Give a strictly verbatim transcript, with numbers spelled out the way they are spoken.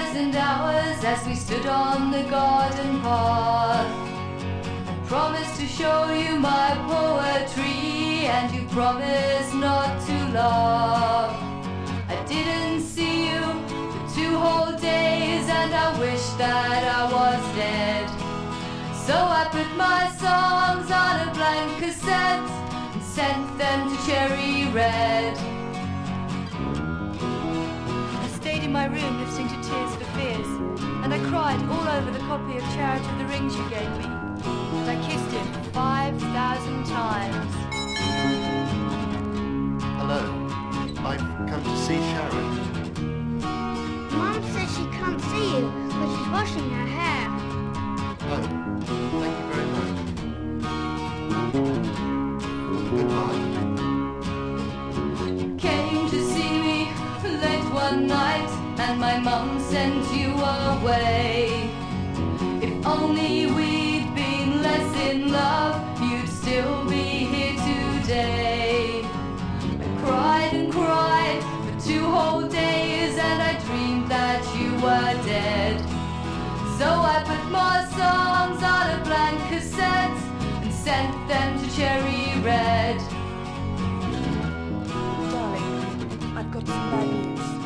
pleasant hours as we stood on the garden path. I promised to show you my poetry, and you promised not to laugh. I didn't see you for two whole days, and I wish that I was dead. So I put my songs on a blank cassette and sent them to Cherry Red. I stayed in my room listening to Tears for Fears, and I cried all over the copy of Charity of the Rings you gave me. And I kissed him five thousand times. Hello, I've come to see Sharon. Mum says she can't see you, but she's washing her hair. Oh, thank you very much. Goodbye. Came to see me late one night, and my mum sent you away. If only we'd been less in love, you'd still be here today. I cried and cried for two whole days, and I dreamed that you were dead. So I put my songs on a blank cassette and sent them to Cherry Red. Darling, I've got some bad news.